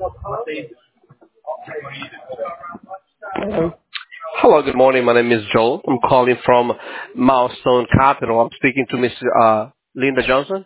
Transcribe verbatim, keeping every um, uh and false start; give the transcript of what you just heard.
Uh, Hello, good morning. My name is Joel. I'm calling from Milestone Capital. I'm speaking to Miss uh, Linda Johnson.